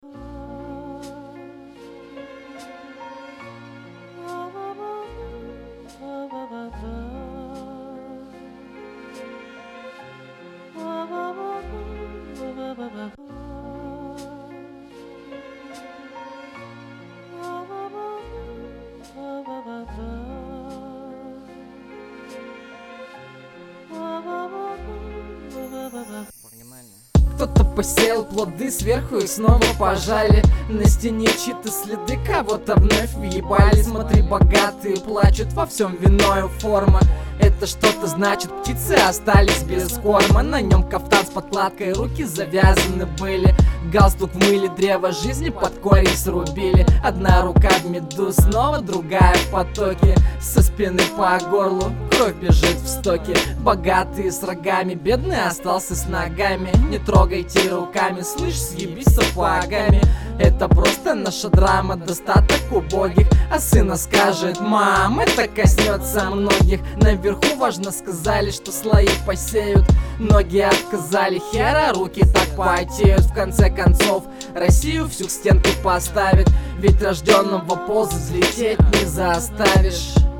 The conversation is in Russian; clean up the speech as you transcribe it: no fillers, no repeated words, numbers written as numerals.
Кто-то посеял плоды, сверху их снова пожали. На стене чьи-то следы, кого-то вновь въебали. Смотри, богатые плачут, во всем виною форма. Это что-то значит, птицы остались без корма. На нем кафтан с подкладкой, руки завязаны были. Галстук в мыле, древо жизни под корень срубили. Одна рука в меду, снова другая в потоке. Со спины по горлу кровь бежит в стоке. Богатые с рогами, бедный остался с ногами. Не трогайте руками, слышь, съебись сапогами. Это просто наша драма, достаток убогих. А сына скажет: мам, это коснется многих. Наверху важно сказали, что слои посеют. Ноги отказали, хера, руки так потеют. В конце концов Россию всю к стенке поставит. Ведь рожденного ползать взлететь не заставишь.